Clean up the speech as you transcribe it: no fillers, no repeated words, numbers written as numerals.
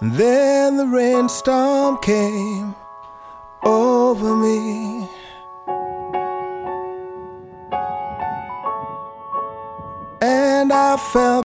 Then the rainstorm came over me. And I felt